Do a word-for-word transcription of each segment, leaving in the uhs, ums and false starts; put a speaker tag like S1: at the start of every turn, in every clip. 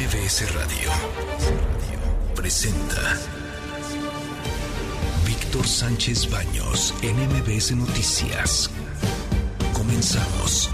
S1: M B S Radio presenta Víctor Sánchez Baños en M B S Noticias. Comenzamos.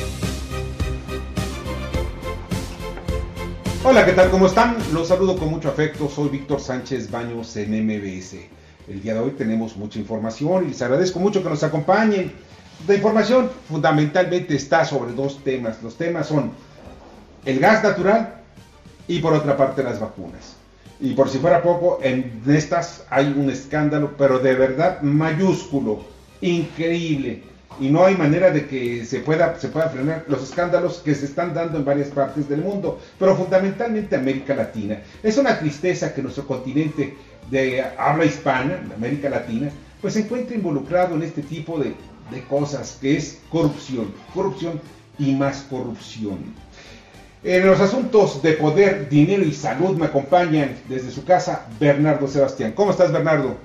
S2: Hola, ¿qué tal? ¿Cómo están? Los saludo con mucho afecto. Soy Víctor Sánchez Baños en M B S. El día de hoy tenemos mucha información y les agradezco mucho que nos acompañen. La información fundamentalmente está sobre dos temas. Los temas son el gas natural y por otra parte las vacunas. Y por si fuera poco, en estas hay un escándalo, pero de verdad mayúsculo, increíble. Y no hay manera de que se pueda, se pueda frenar los escándalos que se están dando en varias partes del mundo, pero fundamentalmente América Latina. Es una tristeza que nuestro continente de habla hispana, América Latina, pues se encuentre involucrado en este tipo de, de cosas, que es corrupción, corrupción y más corrupción. En los asuntos de poder, dinero y salud me acompañan desde su casa Bernardo Sebastián. ¿Cómo estás, Bernardo?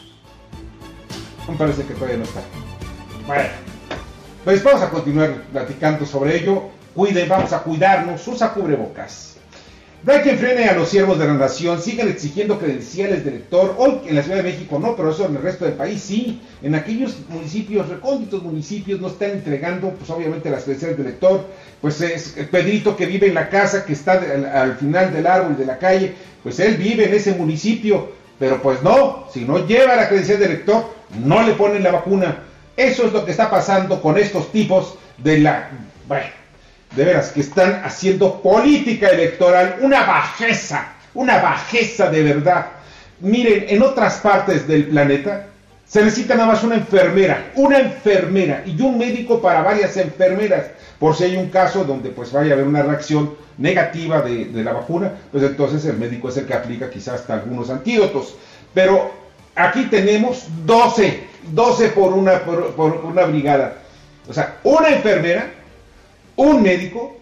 S2: Me parece que todavía no está. Bueno, pues vamos a continuar platicando sobre ello. Cuiden, vamos a cuidarnos, usa cubrebocas. No hay quien frene a los siervos de la nación, siguen exigiendo credenciales de elector. Hoy en la Ciudad de México no, pero eso en el resto del país sí. En aquellos municipios, recónditos municipios, no están entregando, pues obviamente las credenciales de elector. Pues es Pedrito, que vive en la casa que está al, al final del árbol de la calle, pues él vive en ese municipio, pero pues no, si no lleva la credencial de elector, no le ponen la vacuna. Eso es lo que está pasando con estos tipos de la... Bueno, de veras, que están haciendo política electoral, una bajeza, una bajeza de verdad. Miren, en otras partes del planeta se necesita nada más una enfermera, una enfermera y un médico para varias enfermeras, por si hay un caso donde pues vaya a haber una reacción negativa de, de la vacuna, pues entonces el médico es el que aplica quizás hasta algunos antídotos. Pero aquí tenemos doce, doce por una, por, por una brigada, o sea, una enfermera, un médico,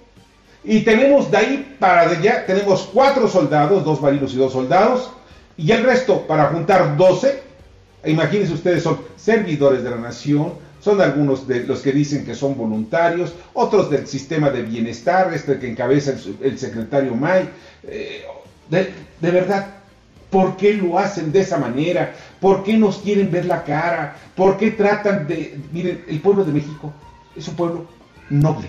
S2: y tenemos de ahí para allá, tenemos cuatro soldados, dos marinos y dos soldados, y el resto, para juntar doce, imagínense ustedes, son servidores de la nación, son algunos de los que dicen que son voluntarios, otros del sistema de bienestar, este que encabeza el, el secretario May. Eh, de, de verdad, ¿por qué lo hacen de esa manera? ¿Por qué nos quieren ver la cara? ¿Por qué tratan de...? Miren, el pueblo de México es un pueblo noble,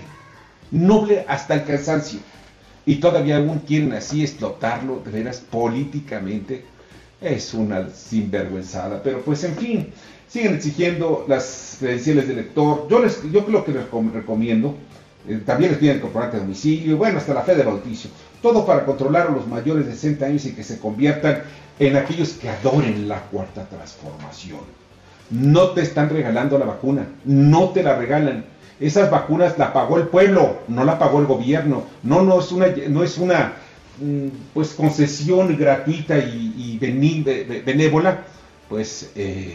S2: noble hasta el cansancio, y todavía aún quieren así explotarlo, de veras, políticamente. Es una sinvergüenzada, pero pues en fin, siguen exigiendo las credenciales de elector. Yo les, yo lo que les recomiendo, eh, también les piden el comprobante de domicilio, bueno, hasta la fe de bautizo, todo para controlar a los mayores de sesenta años y que se conviertan en aquellos que adoren la cuarta transformación. No te están regalando la vacuna, no te la regalan. Esas vacunas la pagó el pueblo, no la pagó el gobierno. No, no es una, no es una pues concesión gratuita y, y benévola, pues eh,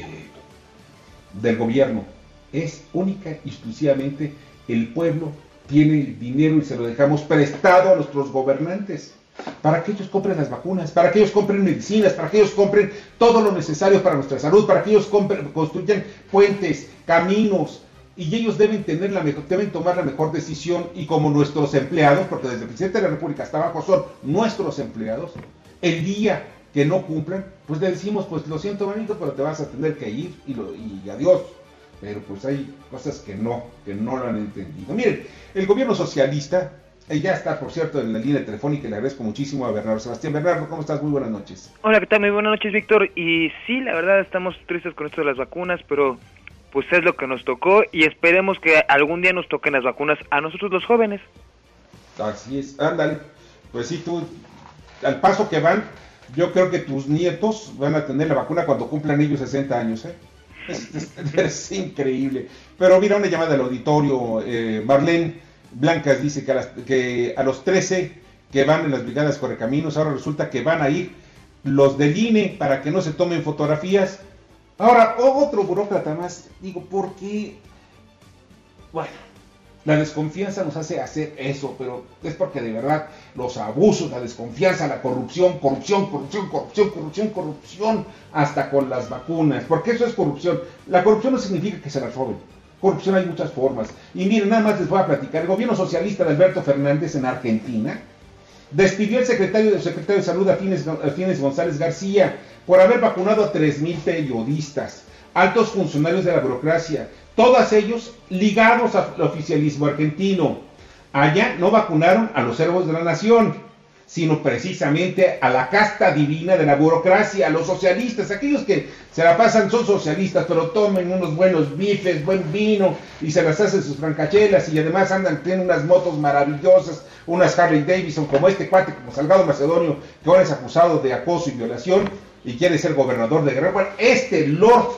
S2: del gobierno. Es única y exclusivamente el pueblo tiene el dinero y se lo dejamos prestado a nuestros gobernantes para que ellos compren las vacunas, para que ellos compren medicinas, para que ellos compren todo lo necesario para nuestra salud, para que ellos compren, construyan puentes, caminos. Y ellos deben tener la mejor, deben tomar la mejor decisión, y como nuestros empleados, porque desde el presidente de la República hasta abajo son nuestros empleados, el día que no cumplan, pues le decimos, pues lo siento, manito, pero te vas a tener que ir y, lo, y adiós. Pero pues hay cosas que no, que no lo han entendido. Miren, el gobierno socialista, eh, ya está, por cierto, en la línea telefónica, y le agradezco muchísimo a Bernardo Sebastián. Bernardo, ¿cómo estás? Muy buenas noches.
S3: Hola, ¿qué tal? Muy buenas noches, Víctor. Y sí, la verdad estamos tristes con esto de las vacunas, pero pues es lo que nos tocó, y esperemos que algún día nos toquen las vacunas a nosotros los jóvenes.
S2: Así es, ándale. Pues sí, tú, al paso que van, yo creo que tus nietos van a tener la vacuna cuando cumplan ellos sesenta años, ¿eh? Es, es, es increíble. Pero mira, una llamada del auditorio, eh, Marlene Blancas dice que a, las, que a los trece que van en las brigadas Correcaminos, ahora resulta que van a ir los del I N E para que no se tomen fotografías. Ahora, otro burócrata más, digo, ¿por qué? Bueno, la desconfianza nos hace hacer eso, pero es porque de verdad los abusos, la desconfianza, la corrupción, corrupción, corrupción, corrupción, corrupción, corrupción, hasta con las vacunas, porque eso es corrupción. La corrupción no significa que se las roben. Corrupción hay muchas formas. Y miren, nada más les voy a platicar. El gobierno socialista de Alberto Fernández en Argentina Despidió el secretario del secretario de Salud, Afines, Afines González García, por haber vacunado a tres mil periodistas, altos funcionarios de la burocracia, todos ellos ligados al oficialismo argentino. Allá no vacunaron a los héroes de la nación, sino precisamente a la casta divina de la burocracia, a los socialistas, aquellos que se la pasan, son socialistas, pero tomen unos buenos bifes, buen vino, y se las hacen sus francachelas, y además andan, tienen unas motos maravillosas, unas Harley Davidson, como este cuate, como Salgado Macedonio, que ahora es acusado de acoso y violación, y quiere ser gobernador de Guerrero. Bueno, este Lord,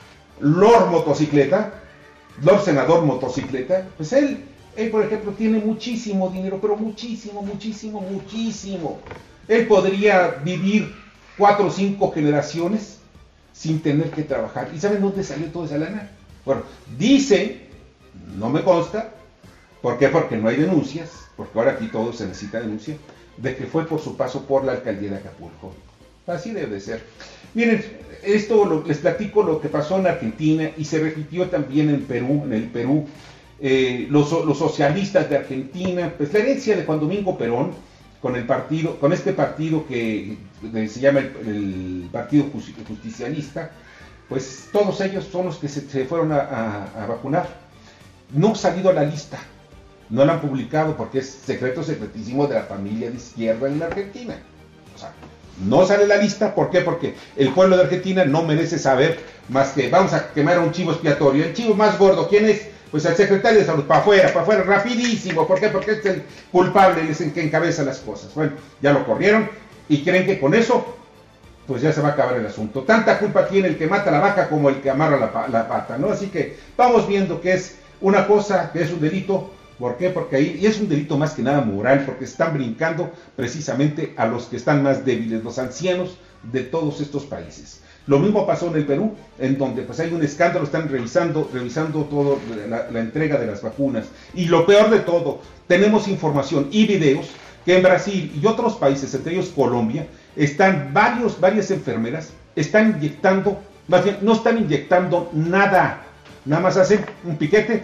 S2: Lord Motocicleta, Lord Senador Motocicleta, pues él, él por ejemplo tiene muchísimo dinero, pero muchísimo, muchísimo, muchísimo. Él podría vivir cuatro o cinco generaciones sin tener que trabajar. ¿Y saben dónde salió toda esa lana? Bueno, dice, no me consta, ¿por qué? Porque no hay denuncias, porque ahora aquí todo se necesita denuncia, de que fue por su paso por la alcaldía de Acapulco. Así debe de ser. Miren, esto lo, les platico lo que pasó en Argentina y se repitió también en Perú, en el Perú. Eh, los, los socialistas de Argentina, pues la herencia de Juan Domingo Perón, con el partido, con este partido que se llama el, el Partido Justicialista, pues todos ellos son los que se, se fueron a, a, a vacunar. No ha salido a la lista, no la han publicado porque es secreto secretísimo de la familia de izquierda en la Argentina. O sea, no sale la lista, ¿por qué? Porque el pueblo de Argentina no merece saber más que vamos a quemar a un chivo expiatorio. El chivo más gordo, ¿quién es? Pues el secretario de Salud, para afuera, para afuera, rapidísimo. ¿Por qué? Porque es el culpable, es el que encabeza las cosas. Bueno, ya lo corrieron y creen que con eso, pues ya se va a acabar el asunto. Tanta culpa tiene el que mata la vaca como el que amarra la, la pata, ¿no? Así que vamos viendo que es una cosa, que es un delito. ¿Por qué? Porque ahí, y es un delito más que nada moral, porque están brincando precisamente a los que están más débiles, los ancianos de todos estos países. Lo mismo pasó en el Perú, en donde pues hay un escándalo, están revisando, revisando todo la, la entrega de las vacunas. Y lo peor de todo, tenemos información y videos que en Brasil y otros países, entre ellos Colombia, están varios, varias enfermeras, están inyectando, más bien, no están inyectando nada, nada más hacen un piquete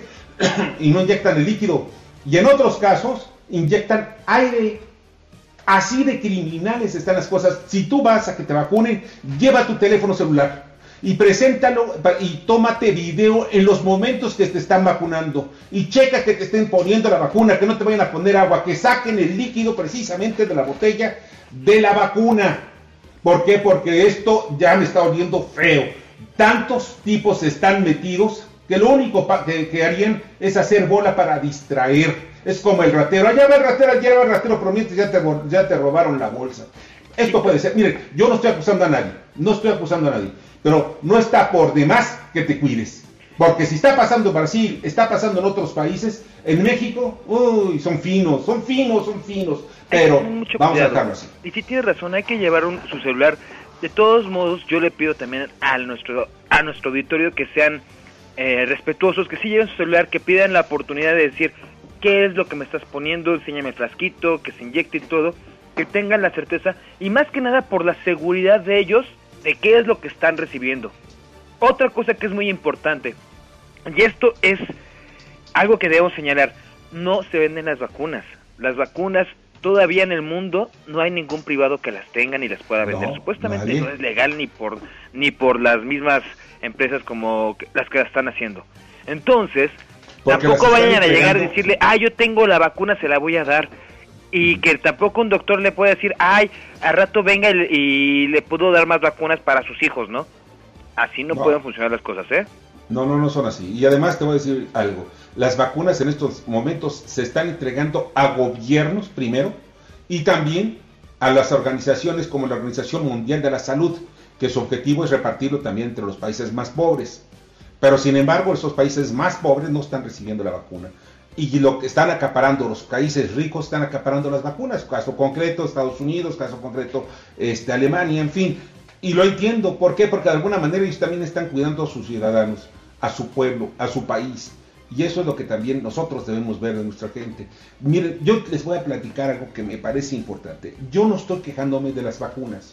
S2: y no inyectan el líquido. Y en otros casos, inyectan aire. Así de criminales están las cosas. Si tú vas a que te vacunen, lleva tu teléfono celular y preséntalo y tómate video en los momentos que te están vacunando y checa que te estén poniendo la vacuna, que no te vayan a poner agua, que saquen el líquido precisamente de la botella de la vacuna. ¿Por qué? Porque esto ya me está oliendo feo. Tantos tipos están metidos que lo único que, que harían es hacer bola para distraer. Es como el ratero, allá va el ratero, allá va el ratero, pero mientras ya te, ya te robaron la bolsa. Esto puede ser, miren, yo no estoy acusando a nadie, no estoy acusando a nadie, pero no está por demás que te cuides. Porque si está pasando en Brasil, está pasando en otros países, en México, uy, son finos, son finos, son finos, pero vamos a dejarlo así.
S3: Y si tienes razón, hay que llevar un, su celular. De todos modos, yo le pido también a nuestro, a nuestro auditorio que sean eh, respetuosos, que sí lleven su celular, que pidan la oportunidad de decir qué es lo que me estás poniendo, enséñame el frasquito, que se inyecte y todo, que tengan la certeza, y más que nada por la seguridad de ellos, de qué es lo que están recibiendo. Otra cosa que es muy importante, y esto es algo que debo señalar, no se venden las vacunas. Las vacunas, todavía en el mundo, no hay ningún privado que las tenga ni las pueda vender. No, Supuestamente nadie. No es legal ni por, ni por las mismas empresas como las que la están haciendo. Entonces, porque tampoco vayan a llegar a decirle, ah, yo tengo la vacuna, se la voy a dar. Y que tampoco un doctor le pueda decir, ay, al rato venga y, y le puedo dar más vacunas para sus hijos, ¿no? Así no, no pueden funcionar las cosas, ¿eh?
S2: No, no, no son así. Y además te voy a decir algo. Las vacunas en estos momentos se están entregando a gobiernos primero y también a las organizaciones como la Organización Mundial de la Salud, que su objetivo es repartirlo también entre los países más pobres. Pero sin embargo, esos países más pobres no están recibiendo la vacuna. Y lo que están acaparando, los países ricos están acaparando las vacunas. Caso concreto, Estados Unidos, caso concreto, este, Alemania, en fin. Y lo entiendo, ¿por qué? Porque de alguna manera ellos también están cuidando a sus ciudadanos, a su pueblo, a su país. Y eso es lo que también nosotros debemos ver de nuestra gente. Miren, yo les voy a platicar algo que me parece importante. Yo no estoy quejándome de las vacunas.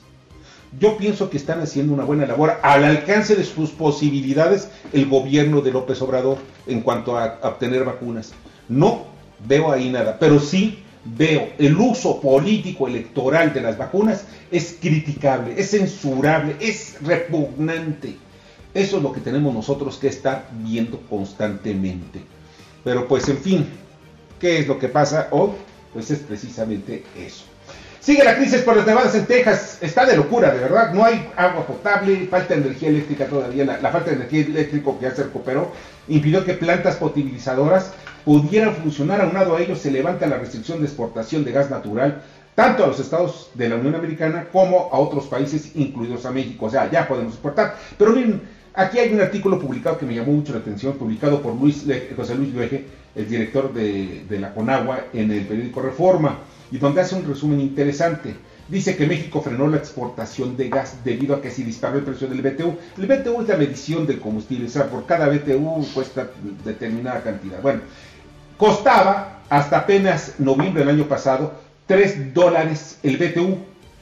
S2: Yo pienso que están haciendo una buena labor al alcance de sus posibilidades el gobierno de López Obrador en cuanto a, a obtener vacunas. No veo ahí nada, pero sí veo el uso político electoral de las vacunas, es criticable, es censurable, es repugnante. Eso es lo que tenemos nosotros que estar viendo constantemente. Pero pues en fin, ¿qué es lo que pasa hoy? Pues es precisamente eso. Sigue la crisis por las nevadas en Texas, está de locura, de verdad, no hay agua potable, falta de energía eléctrica todavía, la, la falta de energía eléctrica que ya se recuperó, impidió que plantas potabilizadoras pudieran funcionar. Aunado a ello se levanta la restricción de exportación de gas natural, tanto a los estados de la Unión Americana como a otros países, incluidos a México, o sea, ya podemos exportar. Pero miren, aquí hay un artículo publicado que me llamó mucho la atención, publicado por Luis Le- José Luis Luege, el director de, de la Conagua, en el periódico Reforma, y donde hace un resumen interesante. Dice que México frenó la exportación de gas debido a que se disparó el precio del B T U. El B T U es la medición del combustible, o sea, por cada B T U cuesta determinada cantidad. Bueno, costaba hasta apenas noviembre del año pasado tres dólares el B T U.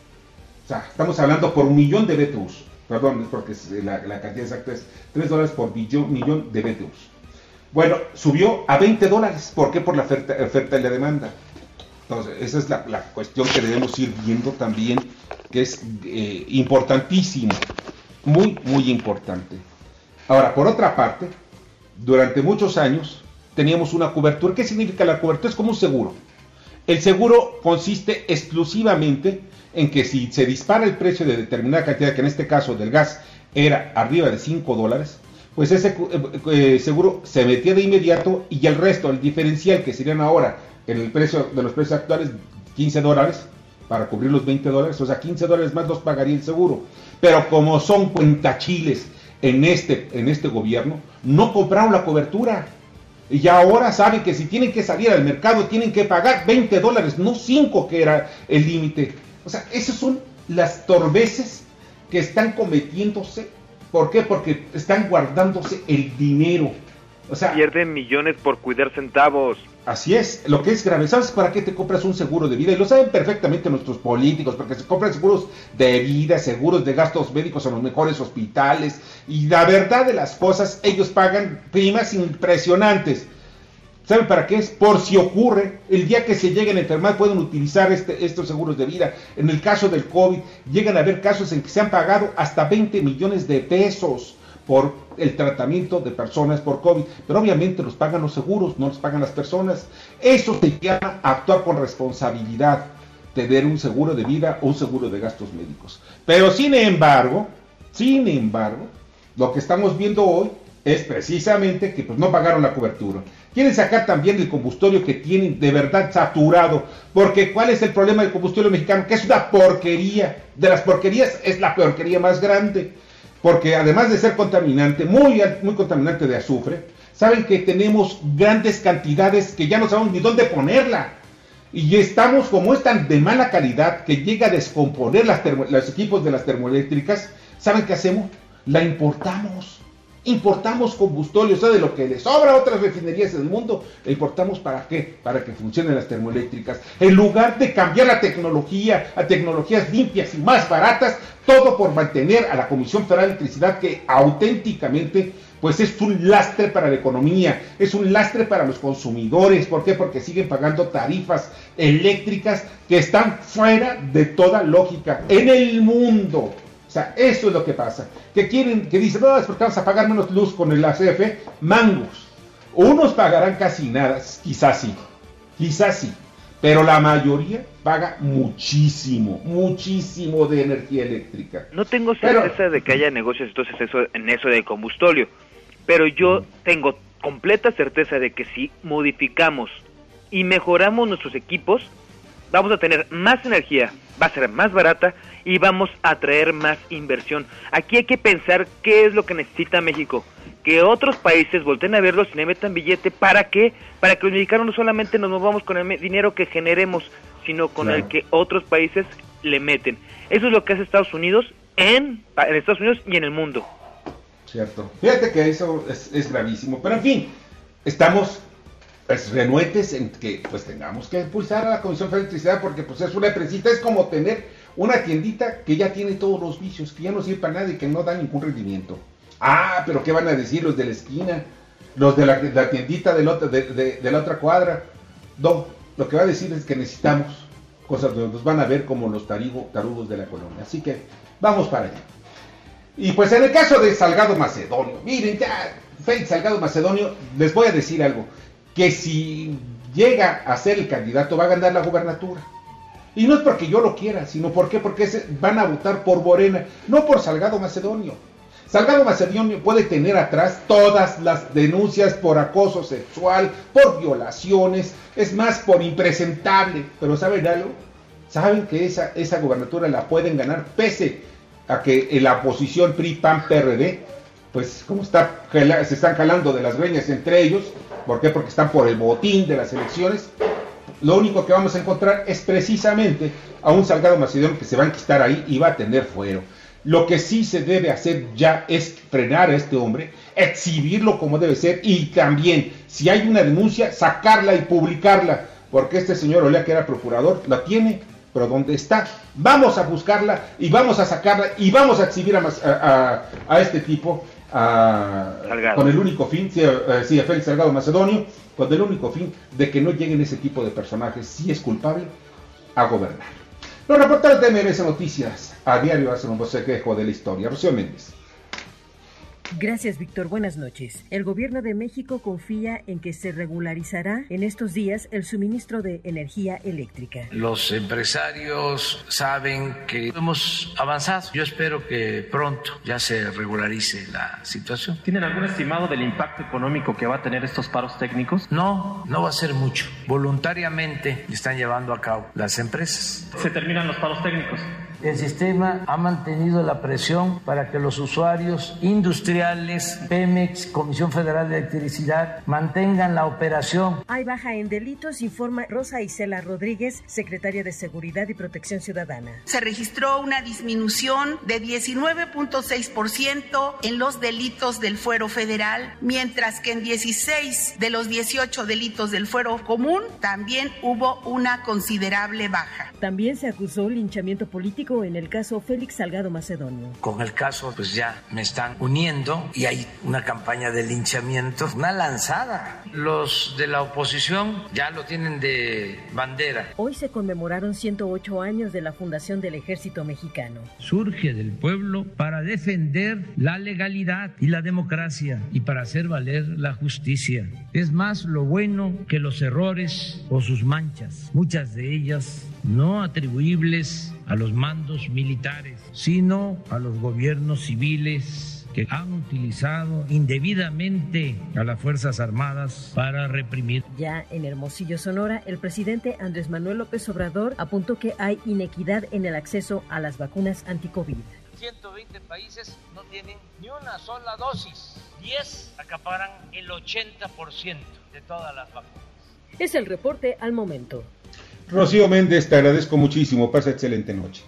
S2: O sea, estamos hablando por un millón de B T Us. Perdón, porque la, la cantidad exacta es tres dólares por billón, millón de B T Us. Bueno, subió a veinte dólares. ¿Por qué? Por la oferta, oferta y la demanda. Entonces, esa es la, la cuestión que debemos ir viendo también, que es eh, importantísimo, muy, muy importante. Ahora, por otra parte, durante muchos años teníamos una cobertura. ¿Qué significa la cobertura? Es como un seguro. El seguro consiste exclusivamente en que si se dispara el precio de determinada cantidad, que en este caso del gas era arriba de cinco dólares, pues ese eh, seguro se metía de inmediato, y el resto, el diferencial, que serían ahora en el precio de los precios actuales quince dólares para cubrir los veinte dólares, o sea, quince dólares más los pagaría el seguro. Pero como son cuentachiles en este, en este gobierno, no compraron la cobertura, y ahora saben que si tienen que salir al mercado tienen que pagar veinte dólares, no cinco, que era el límite. O sea, esas son las torveces que están cometiéndose. ¿Por qué? Porque están guardándose el dinero. O sea,
S3: pierden millones por cuidar centavos.
S2: Así es, lo que es grave. ¿Sabes para qué te compras un seguro de vida? Y lo saben perfectamente nuestros políticos, porque se compran seguros de vida, seguros de gastos médicos en los mejores hospitales, y la verdad de las cosas, ellos pagan primas impresionantes. ¿Saben para qué es? Por si ocurre, el día que se lleguen a enfermar pueden utilizar este, estos seguros de vida. En el caso del COVID, llegan a haber casos en que se han pagado hasta veinte millones de pesos por el tratamiento de personas por COVID, pero obviamente los pagan los seguros, no los pagan las personas. Eso se llama actuar con responsabilidad, tener un seguro de vida o un seguro de gastos médicos. Pero sin embargo, sin embargo, lo que estamos viendo hoy es precisamente que pues no pagaron la cobertura. Quieren sacar también el combustorio que tienen de verdad saturado, porque ¿cuál es el problema del combustorio mexicano? Que es una porquería, de las porquerías es la porquería más grande. Porque además de ser contaminante, muy, muy contaminante de azufre, saben que tenemos grandes cantidades que ya no sabemos ni dónde ponerla. Y estamos, como es tan de mala calidad, que llega a descomponer las termo, los equipos de las termoeléctricas. ¿Saben qué hacemos? La importamos. Importamos combustorio, o sea, de lo que le sobra a otras refinerías del mundo, le importamos. ¿Para qué? Para que funcionen las termoeléctricas. En lugar de cambiar la tecnología a tecnologías limpias y más baratas, todo por mantener a la Comisión Federal de Electricidad, que auténticamente pues es un lastre para la economía, es un lastre para los consumidores. ¿Por qué? Porque siguen pagando tarifas eléctricas que están fuera de toda lógica en el mundo. O sea, eso es lo que pasa. Que quieren, que dicen, no, es porque vamos a pagar menos luz con el A C F. Mangos. Unos pagarán casi nada, quizás sí, quizás sí, pero la mayoría paga muchísimo, muchísimo de energía eléctrica.
S3: No tengo certeza pero, de que haya negocios entonces eso, en eso de combustorio, pero yo tengo completa certeza de que si modificamos y mejoramos nuestros equipos, vamos a tener más energía, va a ser más barata y vamos a atraer más inversión. Aquí hay que pensar qué es lo que necesita México, que otros países volteen a verlos y le metan billete. ¿Para qué? Para que los mexicanos no solamente nos movamos con el dinero que generemos, sino con claro. el que otros países le meten. Eso es lo que hace Estados Unidos en, en Estados Unidos y en el mundo.
S2: Cierto. Fíjate que eso es, es gravísimo, pero en fin, estamos pues renuentes en que pues tengamos que impulsar a la Comisión Federal de Electricidad, porque pues es una empresita, es como tener una tiendita que ya tiene todos los vicios, que ya no sirve para nada y que no da ningún rendimiento. Ah, pero ¿qué van a decir los de la esquina? Los de la, la tiendita de la, otra, de, de, de la otra cuadra. No, lo que va a decir es que necesitamos cosas donde nos van a ver como los tarigo, tarugos de la colonia. Así que vamos para allá. Y pues en el caso de Salgado Macedonio, miren, ya, Félix Salgado Macedonio, les voy a decir algo, que si llega a ser el candidato va a ganar la gubernatura. Y no es porque yo lo quiera, sino porque, porque se, van a votar por Morena, no por Salgado Macedonio. Salgado Macedonio puede tener atrás todas las denuncias por acoso sexual, por violaciones, es más, por impresentable. Pero ¿saben algo? Saben que esa, esa gubernatura la pueden ganar pese a que en la oposición P R I, P A N, P R D, pues como está, se están jalando de las greñas entre ellos. ¿Por qué? Porque están por el botín de las elecciones. Lo único que vamos a encontrar es precisamente a un Salgado Macedonio que se va a enquistar ahí y va a tener fuero. Lo que sí se debe hacer ya es frenar a este hombre, exhibirlo como debe ser y también, si hay una denuncia, sacarla y publicarla, porque este señor Olea, que era procurador, la tiene, pero ¿dónde está? Vamos a buscarla y vamos a sacarla y vamos a exhibir a, a, a, a este tipo a, con el único fin, sí, a, sí, a Félix Salgado Macedonio, con el único fin de que no lleguen ese tipo de personajes, si es culpable, a gobernar. Los reporteros de M B S Noticias a diario hacen un bosquejo de la historia. Rocío Méndez.
S4: Gracias, Víctor. Buenas noches. El gobierno de México confía en que se regularizará en estos días el suministro de energía eléctrica.
S5: Los empresarios saben que hemos avanzado. Yo espero que pronto ya se regularice la situación.
S6: ¿Tienen algún estimado del impacto económico que va a tener estos paros técnicos?
S5: No, no va a ser mucho. Voluntariamente están llevando a cabo las empresas.
S6: ¿Se terminan los paros técnicos?
S5: El sistema ha mantenido la presión para que los usuarios industriales, Pemex, Comisión Federal de Electricidad, mantengan la operación.
S4: Hay baja en delitos, informa Rosa Isela Rodríguez, secretaria de Seguridad y Protección Ciudadana.
S7: Se registró una disminución de diecinueve punto seis por ciento en los delitos del fuero federal, mientras que en dieciséis de los dieciocho delitos del fuero común también hubo una considerable baja.
S4: También se acusó linchamiento político en el caso Félix Salgado Macedonio.
S5: Con el caso, pues ya me están uniendo y hay una campaña de linchamiento, una lanzada. Los de la oposición ya lo tienen de bandera.
S4: Hoy se conmemoraron ciento ocho años de la fundación del Ejército Mexicano.
S8: Surge del pueblo para defender la legalidad y la democracia y para hacer valer la justicia. Es más lo bueno que los errores o sus manchas, muchas de ellas no atribuibles a los mandos militares, sino a los gobiernos civiles que han utilizado indebidamente a las Fuerzas Armadas para reprimir.
S4: Ya en Hermosillo, Sonora, el presidente Andrés Manuel López Obrador apuntó que hay inequidad en el acceso a las vacunas anti-COVID.
S5: ciento veinte países no tienen ni una sola dosis, diez acaparan el ochenta por ciento de todas las vacunas.
S4: Es el reporte al momento.
S2: Rocío Méndez, te agradezco muchísimo, pasa excelente noche.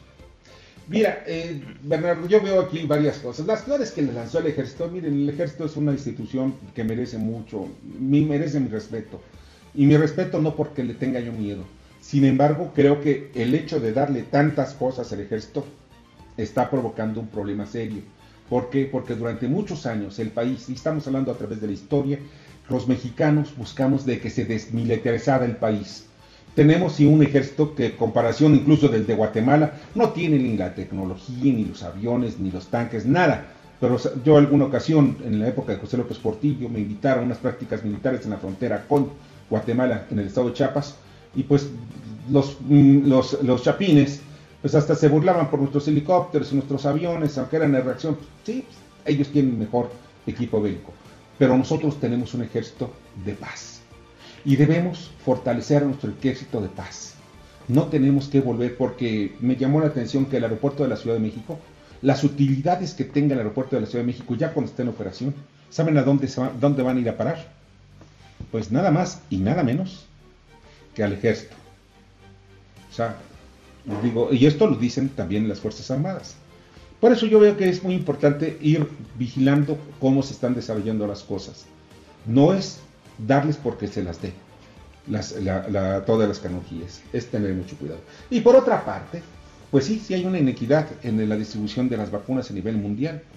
S2: Mira, eh, Bernardo, yo veo aquí varias cosas. Las flores que le lanzó el ejército, miren, el ejército es una institución que merece mucho, mi, merece mi respeto. Y mi respeto no porque le tenga yo miedo. Sin embargo, creo que el hecho de darle tantas cosas al ejército está provocando un problema serio. ¿Por qué? Porque durante muchos años el país, y estamos hablando a través de la historia, los mexicanos buscamos de que se desmilitarizara el país. Tenemos sí un ejército que, en comparación incluso del de Guatemala, no tiene ni la tecnología, ni los aviones, ni los tanques, nada. Pero yo alguna ocasión, en la época de José López Portillo, me invitaron a unas prácticas militares en la frontera con Guatemala, en el estado de Chiapas, y pues los, los, los chapines, pues hasta se burlaban por nuestros helicópteros y nuestros aviones, aunque eran de reacción. Sí, ellos tienen mejor equipo bélico, pero nosotros tenemos un ejército de paz. Y debemos fortalecer a nuestro ejército de paz. No tenemos que volver, porque me llamó la atención que el aeropuerto de la Ciudad de México, las utilidades que tenga el aeropuerto de la Ciudad de México ya cuando esté en operación, ¿saben a dónde, se va, dónde van a ir a parar? Pues nada más y nada menos que al ejército. O sea, digo, y esto lo dicen también las Fuerzas Armadas. Por eso yo veo que es muy importante ir vigilando cómo se están desarrollando las cosas. No es darles porque se las dé las, la, la, todas las canonjías, es tener mucho cuidado. Y por otra parte, pues sí, sí hay una inequidad en la distribución de las vacunas a nivel mundial.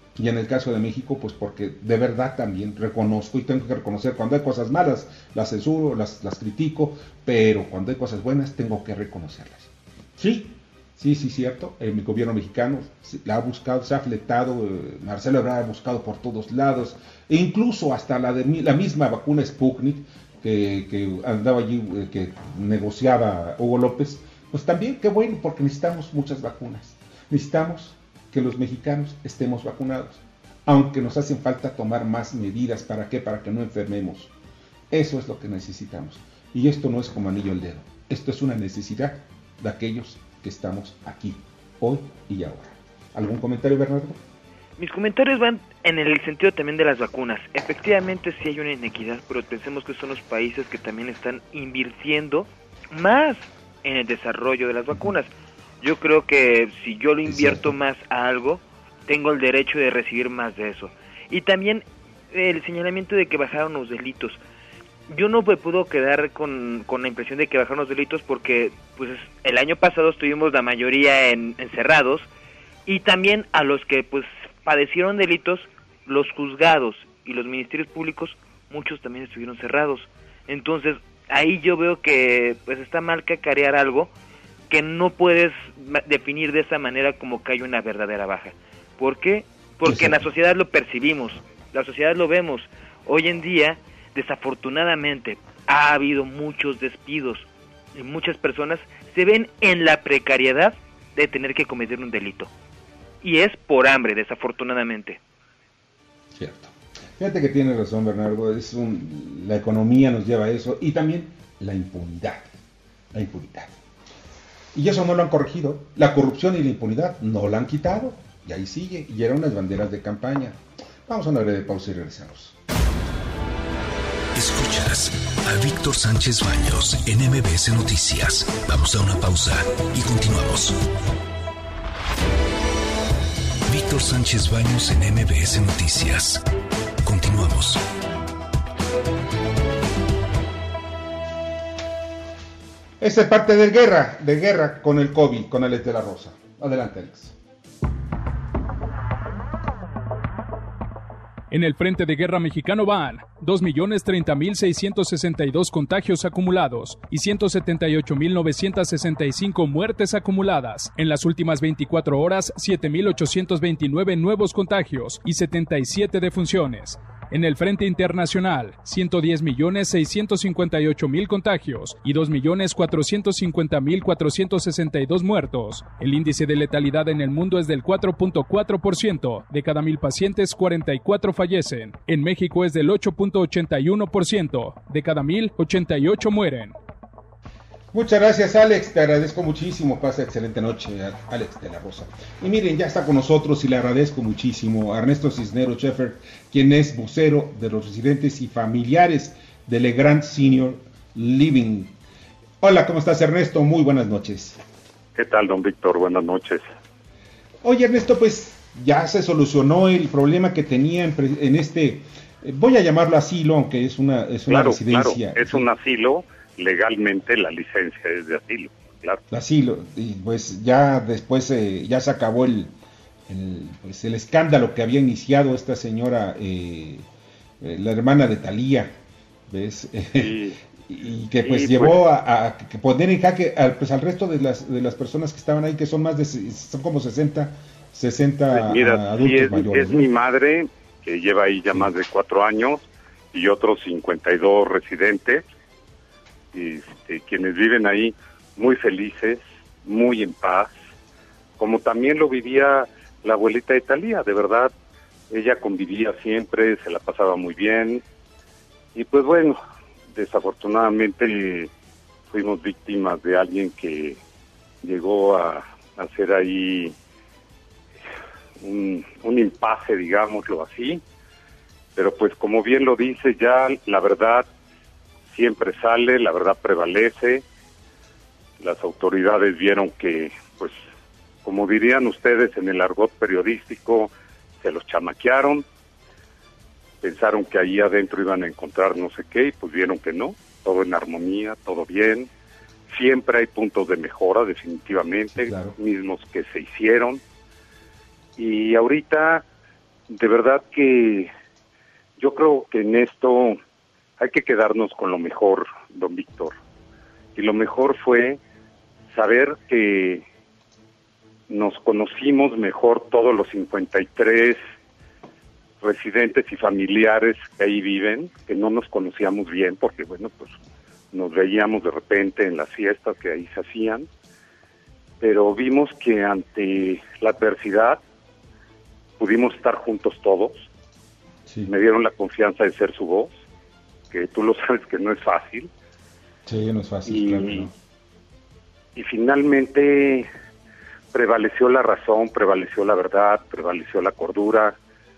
S2: Y en el caso de México, pues porque de verdad también reconozco y tengo que reconocer cuando hay cosas malas, las censuro, las, las critico, pero cuando hay cosas buenas tengo que reconocerlas. Sí, sí, sí, cierto, el mi gobierno mexicano la ha buscado, se ha fletado, eh, Marcelo Ebrard ha buscado por todos lados, e incluso hasta la, de, la misma vacuna Sputnik, que, que andaba allí, eh, que negociaba Hugo López, pues también qué bueno, porque necesitamos muchas vacunas, necesitamos que los mexicanos estemos vacunados, aunque nos hacen falta tomar más medidas. ¿Para qué? Para que no enfermemos. Eso es lo que necesitamos. Y esto no es como anillo al dedo. Esto es una necesidad de aquellos que estamos aquí, hoy y ahora. ¿Algún comentario, Bernardo?
S3: Mis comentarios van en el sentido también de las vacunas. Efectivamente sí hay una inequidad, pero pensemos que son los países que también están invirtiendo más en el desarrollo de las vacunas. Yo creo que si yo lo invierto más a algo, tengo el derecho de recibir más de eso. Y también el señalamiento de que bajaron los delitos. Yo no me puedo quedar con, con la impresión de que bajaron los delitos porque pues el año pasado estuvimos la mayoría en, encerrados, y también a los que pues padecieron delitos, los juzgados y los ministerios públicos, muchos también estuvieron cerrados. Entonces ahí yo veo que pues está mal cacarear algo que no puedes definir de esa manera como que hay una verdadera baja. ¿Por qué? Porque en la sociedad lo percibimos, la sociedad lo vemos. Hoy en día, desafortunadamente, ha habido muchos despidos y muchas personas se ven en la precariedad de tener que cometer un delito. Y es por hambre, desafortunadamente.
S2: Cierto. Fíjate que tienes razón, Bernardo, es un, la economía nos lleva a eso, y también la impunidad, la impunidad. Y eso no lo han corregido. La corrupción y la impunidad no la han quitado. Y ahí sigue. Y eran unas banderas de campaña. Vamos a una breve pausa y regresamos.
S1: Escuchas a Víctor Sánchez Baños en M B S Noticias. Vamos a una pausa y continuamos. Víctor Sánchez Baños en M B S Noticias. Continuamos.
S2: Esta es parte de guerra, de guerra con el COVID, con Alex de la Rosa. Adelante, Alex.
S9: En el frente de guerra mexicano van dos millones treinta mil seiscientos sesenta y dos contagios acumulados y ciento setenta y ocho mil novecientos sesenta y cinco muertes acumuladas. En las últimas veinticuatro horas, siete mil ochocientos veintinueve nuevos contagios y setenta y siete defunciones. En el frente internacional, ciento diez millones seiscientos cincuenta y ocho mil contagios y dos millones cuatrocientos cincuenta mil cuatrocientos sesenta y dos muertos. El índice de letalidad en el mundo es del cuatro punto cuatro por ciento. De cada mil pacientes, cuarenta y cuatro fallecen. En México es del ocho punto ochenta y uno por ciento. De cada mil, ochenta y ocho mueren.
S2: Muchas gracias, Alex, te agradezco muchísimo. Pasa excelente noche, Alex de la Rosa. Y miren, ya está con nosotros y le agradezco muchísimo a Ernesto Cisneros Sheffer, quien es vocero de los residentes y familiares de Legrand Senior Living. Hola, ¿cómo estás, Ernesto? Muy buenas noches.
S10: ¿Qué tal, don Víctor? Buenas noches.
S2: Oye, Ernesto, pues ya se solucionó el problema que tenía en, en este, voy a llamarlo asilo, aunque es una, es una
S10: claro,
S2: residencia.
S10: Claro, es un asilo. Legalmente la licencia es de asilo, claro.
S2: Asilo, y pues ya después eh, ya se acabó el, el, pues el escándalo que había iniciado esta señora, eh, eh, la hermana de Thalía, ¿ves? Sí. y que pues sí, llevó pues, a, a que poner en jaque al, pues, al resto de las de las personas que estaban ahí, que son más de, son como sesenta, sesenta
S10: pues mira,
S2: adultos
S10: sí es,
S2: mayores.
S10: Es
S2: ¿no?
S10: mi madre, que lleva ahí ya sí. más de cuatro años, y otros cincuenta y dos residentes, Este, quienes viven ahí muy felices, muy en paz, como también lo vivía la abuelita de Thalía. De verdad, ella convivía siempre, se la pasaba muy bien, y pues bueno, desafortunadamente fuimos víctimas de alguien que llegó a, a hacer ahí un, un impasse, digámoslo así, pero pues como bien lo dice, ya la verdad siempre sale, la verdad prevalece. Las autoridades vieron que, pues, como dirían ustedes en el argot periodístico, se los chamaquearon, pensaron que ahí adentro iban a encontrar no sé qué, y pues vieron que no, todo en armonía, todo bien. Siempre hay puntos de mejora, definitivamente, sí, claro. mismos que se hicieron. Y ahorita, de verdad que yo creo que en esto hay que quedarnos con lo mejor, don Víctor. Y lo mejor fue saber que nos conocimos mejor todos los cincuenta y tres residentes y familiares que ahí viven, que no nos conocíamos bien, porque bueno, pues nos veíamos de repente en las fiestas que ahí se hacían, pero vimos que ante la adversidad pudimos estar juntos todos. Sí. Me dieron la confianza de ser su voz, que tú lo sabes que no es fácil.
S2: Sí, no es fácil,
S10: y,
S2: claro, ¿no?
S10: Y finalmente prevaleció la razón, prevaleció la verdad, prevaleció la cordura.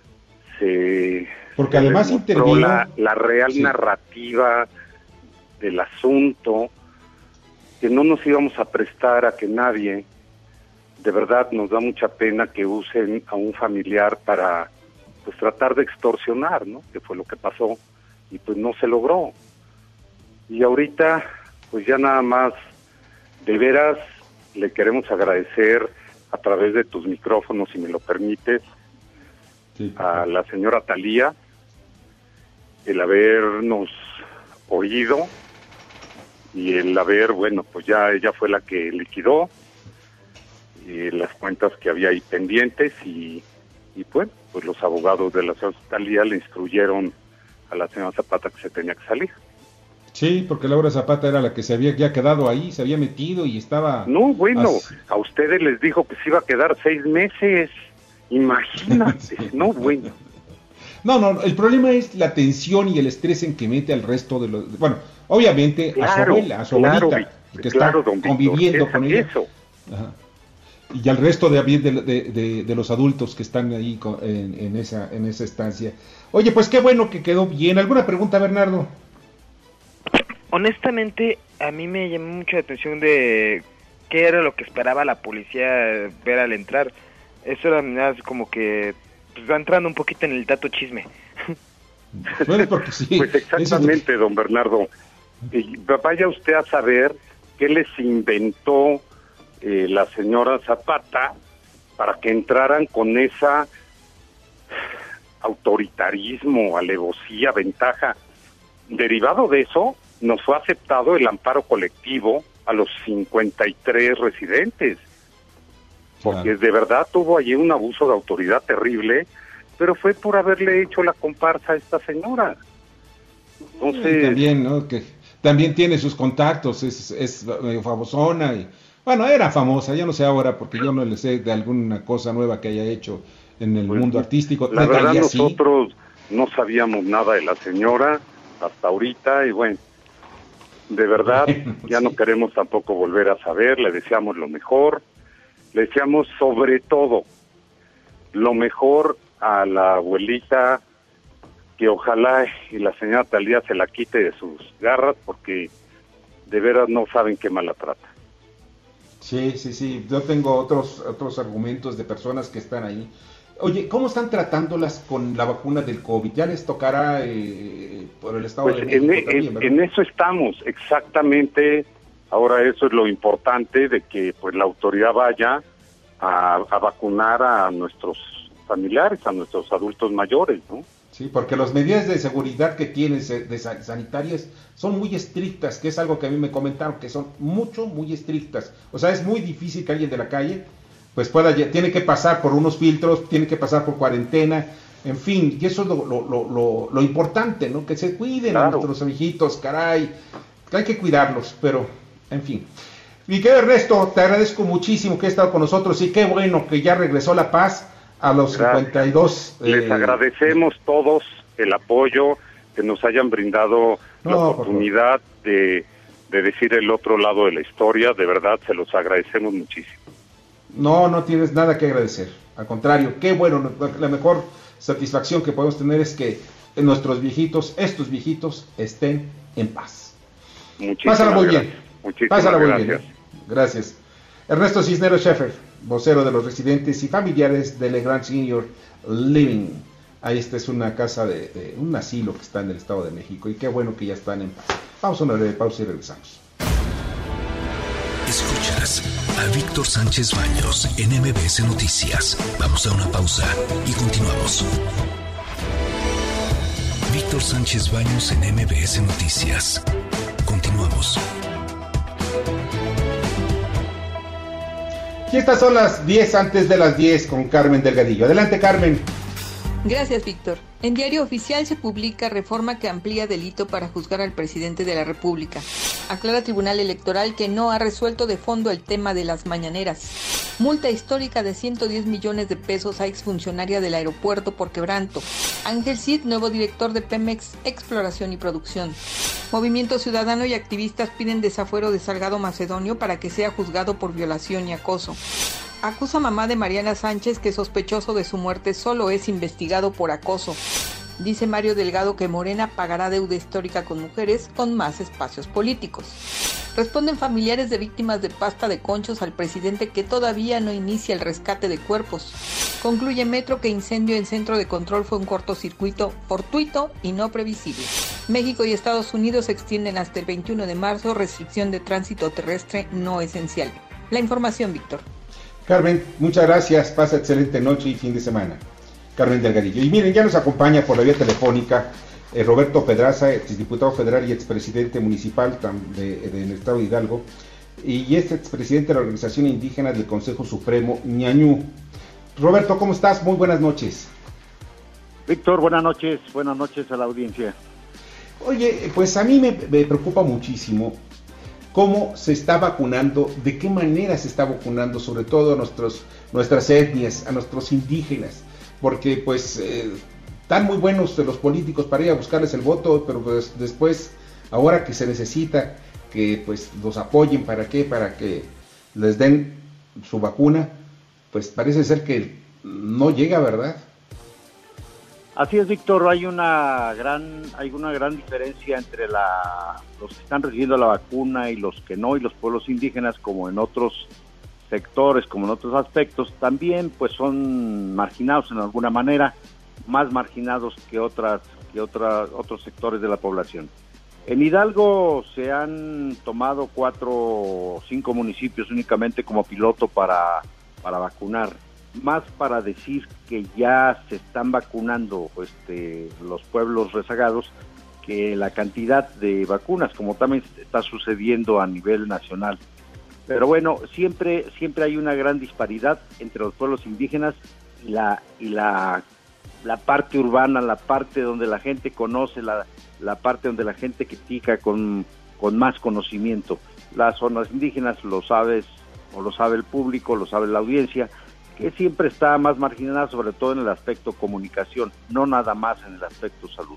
S10: Se,
S2: Porque además
S10: se
S2: intervino
S10: la, la real
S2: sí.
S10: narrativa del asunto, que no nos íbamos a prestar a que nadie, de verdad nos da mucha pena que usen a un familiar para pues tratar de extorsionar, ¿no? Que fue lo que pasó, y pues no se logró. Y ahorita, pues ya nada más, de veras, le queremos agradecer a través de tus micrófonos, si me lo permites, sí, a la señora Talía, el habernos oído y el haber, bueno, pues ya ella fue la que liquidó eh, las cuentas que había ahí pendientes y, y pues, pues los abogados de la señora Talía le instruyeron a la señora Zapata que se tenía que salir.
S2: Sí, porque Laura Zapata era la que se había ya quedado ahí, se había metido y estaba...
S10: No, bueno,
S2: así.
S10: A ustedes les dijo que se iba a quedar seis meses, imagínate, sí. No, bueno.
S2: No, no, el problema es la tensión y el estrés en que mete al resto de los... Bueno, obviamente
S10: claro,
S2: a su abuela, a su
S10: claro,
S2: abuelita, que
S10: claro,
S2: está
S10: don
S2: conviviendo
S10: Víctor,
S2: con ella.
S10: Eso.
S2: Ajá. Y al resto de, de, de, de los adultos que están ahí con, en, en, esa, en esa estancia. Oye, pues qué bueno que quedó bien. ¿Alguna pregunta, Bernardo?
S3: Honestamente, a mí me llamó mucho la atención de qué era lo que esperaba la policía ver al entrar. Eso era más como que pues, va entrando un poquito en el dato chisme.
S2: Bueno, porque sí,
S10: pues exactamente, don Bernardo. Y vaya usted a saber qué les inventó eh, la señora Zapata para que entraran con esa autoritarismo, alevosía, ventaja. Derivado de eso, nos fue aceptado el amparo colectivo a los cincuenta y tres residentes, porque claro, de verdad tuvo allí un abuso de autoridad terrible, pero fue por haberle hecho la comparsa a esta señora. Entonces,
S2: sí, también, ¿no? Que también tiene sus contactos, es, es medio famosona y bueno, era famosa, ya no sé ahora porque yo no le sé de alguna cosa nueva que haya hecho en el pues, mundo artístico.
S10: La verdad
S2: Talía,
S10: nosotros
S2: sí.
S10: no sabíamos nada de la señora hasta ahorita y bueno, de verdad ya sí. no queremos tampoco volver a saber, le deseamos lo mejor, le deseamos sobre todo lo mejor a la abuelita, que ojalá y la señora Talía se la quite de sus garras porque de veras no saben qué mala trata.
S2: Sí, sí, sí, yo tengo otros otros argumentos de personas que están ahí. Oye, ¿cómo están tratándolas con la vacuna del COVID? ¿Ya les tocará eh, por el Estado
S10: pues
S2: de México
S10: en,
S2: también,
S10: en,
S2: ¿verdad?
S10: en eso estamos, exactamente. Ahora eso es lo importante, de que pues la autoridad vaya a, a vacunar a nuestros familiares, a nuestros adultos mayores, ¿no?
S2: Sí, porque las medidas de seguridad que tienen de sanitarias son muy estrictas, que es algo que a mí me comentaron, que son mucho, muy estrictas. O sea, es muy difícil que alguien de la calle pues pueda, tiene que pasar por unos filtros, tiene que pasar por cuarentena, en fin, y eso es lo, lo, lo, lo, lo importante, ¿no? Que se cuiden claro. a nuestros viejitos, caray, que hay que cuidarlos, pero, en fin. Mi querido Ernesto, te agradezco muchísimo que hayas estado con nosotros y qué bueno que ya regresó la paz a los Gracias. cincuenta y dos.
S10: Les eh, agradecemos todos el apoyo, que nos hayan brindado no, la oportunidad de, de decir el otro lado de la historia, de verdad se los agradecemos muchísimo.
S2: No, no tienes nada que agradecer, al contrario, qué bueno, la mejor satisfacción que podemos tener es que nuestros viejitos, estos viejitos, estén en paz.
S10: Muchísimas
S2: Pásala muy
S10: gracias.
S2: bien,
S10: Muchísimas
S2: pásala muy
S10: gracias.
S2: bien, ¿eh? Gracias. Ernesto Cisneros Schaeffer, vocero de los residentes y familiares de Legrand Senior Living. Ahí esta es una casa de, de un asilo que está en el Estado de México y qué bueno que ya están en paz. Vamos a una breve pausa y regresamos.
S1: Escuchas a Víctor Sánchez Baños en M B S Noticias. Vamos a una pausa y continuamos. Víctor Sánchez Baños en M B S Noticias. Continuamos.
S2: Y estas son las diez antes de las diez con Carmen Delgadillo. Adelante, Carmen.
S11: Gracias, Víctor. En Diario Oficial se publica reforma que amplía delito para juzgar al presidente de la República. Aclara Tribunal Electoral que no ha resuelto de fondo el tema de las mañaneras. Multa histórica de ciento diez millones de pesos a exfuncionaria del aeropuerto por quebranto. Ángel Cid, nuevo director de Pemex Exploración y Producción. Movimiento Ciudadano y activistas piden desafuero de Salgado Macedonio para que sea juzgado por violación y acoso. Acusa mamá de Mariana Sánchez que sospechoso de su muerte solo es investigado por acoso. Dice Mario Delgado que Morena pagará deuda histórica con mujeres con más espacios políticos. Responden familiares de víctimas de pasta de conchos al presidente que todavía no inicia el rescate de cuerpos. Concluye Metro que incendio en centro de control fue un cortocircuito fortuito y no previsible. México y Estados Unidos extienden hasta el veintiuno de marzo restricción de tránsito terrestre no esencial. La información, Víctor.
S2: Carmen, muchas gracias. Pasa excelente noche y fin de semana. Carmen Delgadillo. Y miren, ya nos acompaña por la vía telefónica eh, Roberto Pedraza, exdiputado federal y expresidente municipal de, de, del estado de Hidalgo, y es expresidente de la Organización Indígena del Consejo Supremo, Ñañú. Roberto, ¿cómo estás? Muy buenas noches.
S12: Víctor, buenas noches. Buenas noches a la audiencia.
S2: Oye, pues a mí me, me preocupa muchísimo cómo se está vacunando, de qué manera se está vacunando, sobre todo a nuestros, nuestras etnias, a nuestros indígenas, porque pues eh, están muy buenos los políticos para ir a buscarles el voto, pero pues después, ahora que se necesita que pues los apoyen, ¿para qué? Para que les den su vacuna, pues parece ser que no llega, ¿verdad?
S12: Así es, Víctor, hay una gran hay una gran diferencia entre la los que están recibiendo la vacuna y los que no, y los pueblos indígenas, como en otros sectores, como en otros aspectos, también pues son marginados en alguna manera, más marginados que otras que otras otros sectores de la población. En Hidalgo se han tomado cuatro o cinco municipios únicamente como piloto para para vacunar, más para decir que ya se están vacunando este, los pueblos rezagados, que la cantidad de vacunas, como también está sucediendo a nivel nacional. Pero bueno, siempre siempre hay una gran disparidad entre los pueblos indígenas y la y la, la parte urbana, la parte donde la gente conoce, la, la parte donde la gente critica con, con más conocimiento. Las zonas indígenas, lo sabes, o lo sabe el público, lo sabe la audiencia, que siempre está más marginada, sobre todo en el aspecto comunicación, no nada más en el aspecto salud.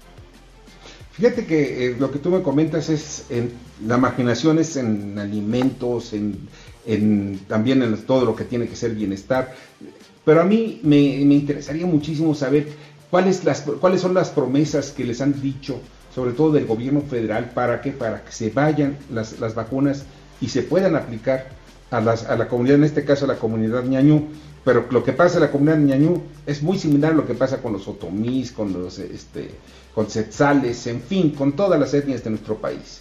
S2: Fíjate que eh, lo que tú me comentas es, en, la marginación es en alimentos, en, en también en todo lo que tiene que ser bienestar, pero a mí me, me interesaría muchísimo saber cuáles las cuáles son las promesas que les han dicho, sobre todo del gobierno federal, para que para que se vayan las, las vacunas y se puedan aplicar a, las, a la comunidad, en este caso a la comunidad ñañú. Pero lo que pasa en la comunidad ñañú es muy similar a lo que pasa con los otomís, con los este, con tzetzales, en fin, con todas las etnias de nuestro país.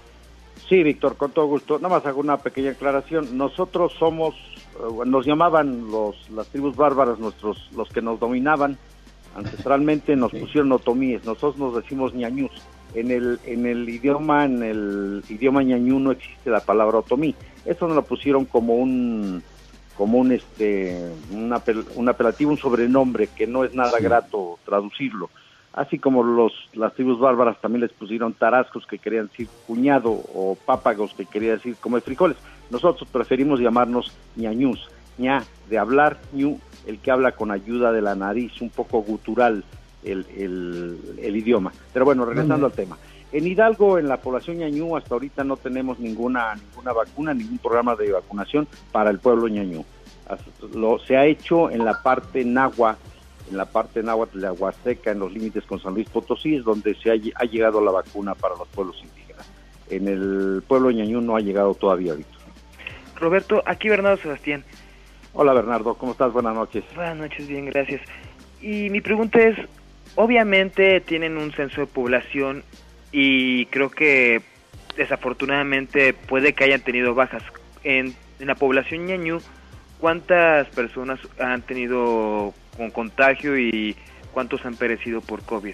S12: Sí, Víctor, con todo gusto. Nada más hago una pequeña aclaración. Nosotros somos, nos llamaban los las tribus bárbaras, nuestros los que nos dominaban. Ancestralmente nos sí. pusieron otomíes. Nosotros nos decimos ñañús. En el en el idioma en el idioma ñañú no existe la palabra otomí. Eso nos lo pusieron como un como un este un, apel, un apelativo, un sobrenombre que no es nada sí. grato traducirlo. Así como los las tribus bárbaras también les pusieron tarascos, que querían decir cuñado, o pápagos, que quería decir comer frijoles. Nosotros preferimos llamarnos ñañús, ña de hablar, ñu el que habla con ayuda de la nariz, un poco gutural el, el, el idioma. Pero bueno, regresando al tema. En Hidalgo, en la población ñañú, hasta ahorita no tenemos ninguna ninguna vacuna, ningún programa de vacunación para el pueblo ñañú. Lo, se ha hecho en la parte náhuatl, en la parte náhuatl de la Huasteca, en los límites con San Luis Potosí, es donde se ha, ha llegado la vacuna para los pueblos indígenas. En el pueblo ñañú no ha llegado todavía, Víctor.
S3: Roberto, aquí Bernardo Sebastián.
S12: Hola Bernardo, ¿cómo estás? Buenas noches.
S3: Buenas noches, bien, gracias. Y mi pregunta es, obviamente tienen un censo de población y creo que desafortunadamente puede que hayan tenido bajas. en, en la población ñañú, ¿cuántas personas han tenido con contagio y cuántos han perecido por COVID?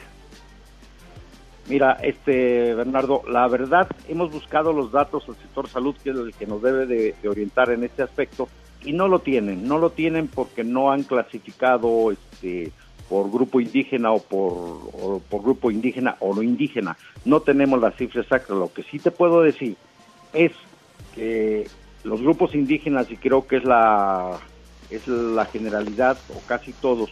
S12: Mira, este Bernardo, la verdad, hemos buscado los datos del sector salud, que es el que nos debe de, de orientar en este aspecto, y no lo tienen, no lo tienen porque no han clasificado este por grupo indígena o por, o por grupo indígena o no indígena. No tenemos las cifras exactas. Lo que sí te puedo decir es que los grupos indígenas, y creo que es la es la generalidad o casi todos,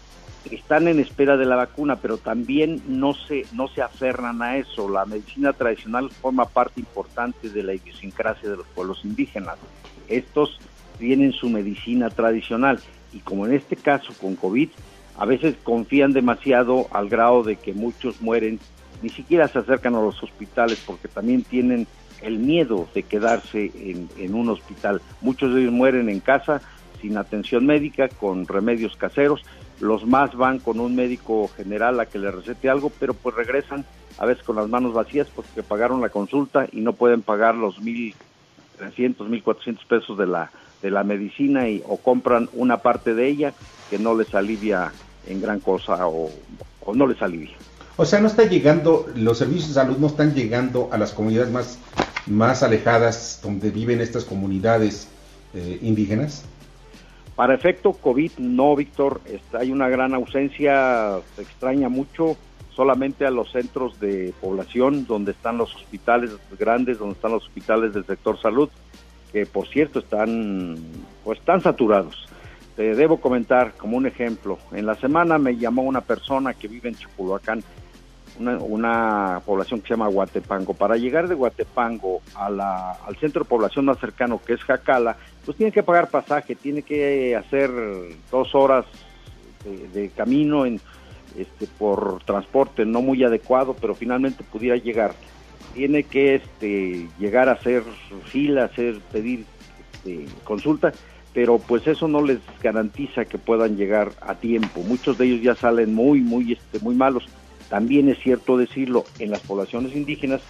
S12: están en espera de la vacuna, pero también no se no se aferran a eso. La medicina tradicional forma parte importante de la idiosincrasia de los pueblos indígenas. Estos tienen su medicina tradicional y, como en este caso con COVID, a veces confían demasiado al grado de que muchos mueren, ni siquiera se acercan a los hospitales porque también tienen el miedo de quedarse en, en un hospital. Muchos de ellos mueren en casa sin atención médica, con remedios caseros. Los más van con un médico general a que le recete algo, pero pues regresan a veces con las manos vacías porque pagaron la consulta y no pueden pagar los mil trescientos, mil cuatrocientos pesos de la de la medicina, y o compran una parte de ella que no les alivia en gran cosa o, o no les alivia.
S2: O sea, no está llegando, los servicios de salud no están llegando a las comunidades más, más alejadas donde viven estas comunidades eh, indígenas.
S12: Para efecto COVID, no, Víctor, está, hay una gran ausencia, se extraña mucho solamente a los centros de población donde están los hospitales grandes, donde están los hospitales del sector salud, que por cierto están, pues están saturados. Te debo comentar como un ejemplo, en la semana me llamó una persona que vive en Chapulhuacán, una, una población que se llama Huatepango. Para llegar de Huatepango a la, al centro de población más cercano, que es Jacala, pues tiene que pagar pasaje, tiene que hacer dos horas de, de camino en, este, por transporte no muy adecuado, pero finalmente pudiera llegar. Tiene que este, llegar a hacer fila, hacer pedir este, consulta, pero pues eso no les garantiza que puedan llegar a tiempo. Muchos de ellos ya salen muy, muy, este, muy malos. También es cierto decirlo, en las poblaciones indígenas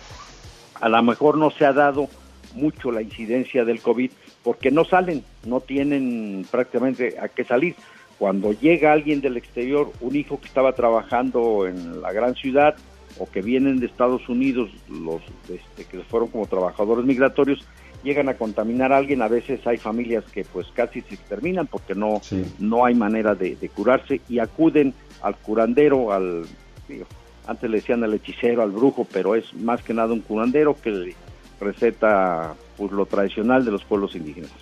S12: a lo mejor no se ha dado mucho la incidencia del COVID porque no salen, no tienen prácticamente a qué salir. Cuando llega alguien del exterior, un hijo que estaba trabajando en la gran ciudad o que vienen de Estados Unidos, los este, que fueron como trabajadores migratorios, llegan a contaminar a alguien. A veces hay familias que pues casi se exterminan porque no, sí. no hay manera de, de curarse, y acuden al curandero, al digo, antes le decían al hechicero, al brujo, pero es más que nada un curandero que le receta pues lo tradicional de los pueblos indígenas.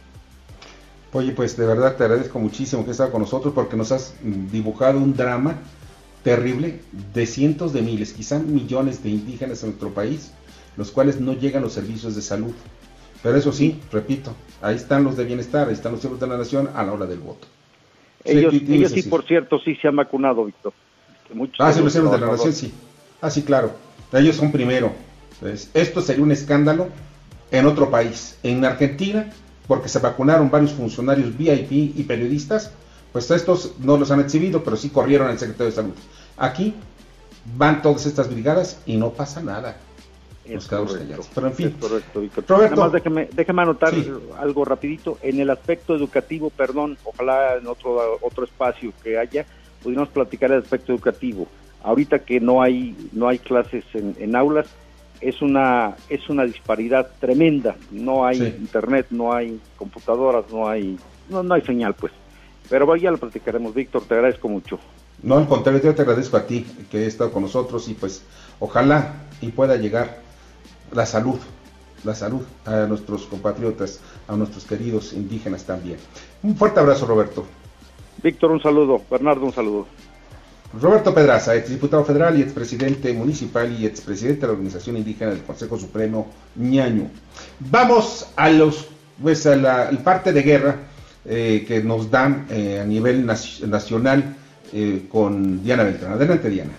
S2: Oye, pues de verdad te agradezco muchísimo que has estado con nosotros, porque nos has dibujado un drama terrible de cientos de miles, quizá millones de indígenas en nuestro país, los cuales no llegan los servicios de salud. Pero eso sí, repito, ahí están los de bienestar, ahí están los siervos de la nación a la hora del voto.
S12: Ellos sí, ellos sí por cierto, sí se han vacunado, Víctor. Muchos
S2: ah, sí, los siervos de la nación, sí. Ah, sí, claro. Ellos son primero. Entonces, esto sería un escándalo en otro país. En Argentina, porque se vacunaron varios funcionarios V I P y periodistas, pues estos no los han exhibido, pero sí corrieron al secretario de salud. Aquí van todas estas brigadas y no pasa nada. Nos quedamos callados. Pero en fin,
S12: correcto, Víctor.
S2: Roberto,
S12: nada más déjame, déjame anotar sí. algo rapidito. En el aspecto educativo, perdón, ojalá en otro otro espacio que haya, pudiéramos platicar el aspecto educativo. Ahorita que no hay no hay clases en, en aulas, es una es una disparidad tremenda. No hay sí. internet, no hay computadoras, no hay no, no hay señal, pues. Pero bueno, ya lo platicaremos, Víctor, te agradezco mucho.
S2: No, al contrario, yo te agradezco a ti que he estado con nosotros, y pues ojalá y pueda llegar la salud, la salud a nuestros compatriotas, a nuestros queridos indígenas también. Un fuerte abrazo, Roberto.
S12: Víctor, un saludo. Bernardo, un saludo.
S2: Roberto Pedraza, exdiputado federal y expresidente municipal y expresidente de la Organización Indígena del Consejo Supremo ñañú. Vamos a los, pues a la el parte de guerra eh, que nos dan eh, a nivel nac- nacional eh, con Diana Beltrán. Adelante, Diana.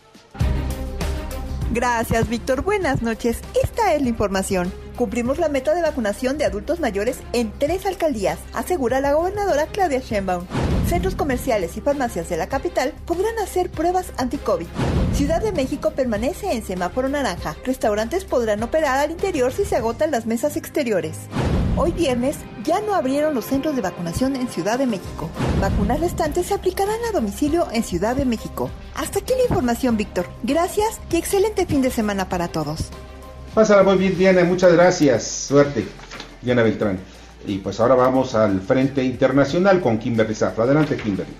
S13: Gracias, Víctor. Buenas noches. Esta es la información. Cumplimos la meta de vacunación de adultos mayores en tres alcaldías, asegura la gobernadora Claudia Sheinbaum. Centros comerciales y farmacias de la capital podrán hacer pruebas anti-COVID. Ciudad de México permanece en semáforo naranja. Restaurantes podrán operar al interior si se agotan las mesas exteriores. Hoy viernes ya no abrieron los centros de vacunación en Ciudad de México. Vacunas restantes se aplicarán a domicilio en Ciudad de México. Hasta aquí la información, Víctor. Gracias y excelente fin de semana para todos.
S2: Pásala muy bien, Diana, muchas gracias. Suerte, Diana Beltrán. Y pues ahora vamos al frente internacional con Kimberly Zafra. Adelante, Kimberly.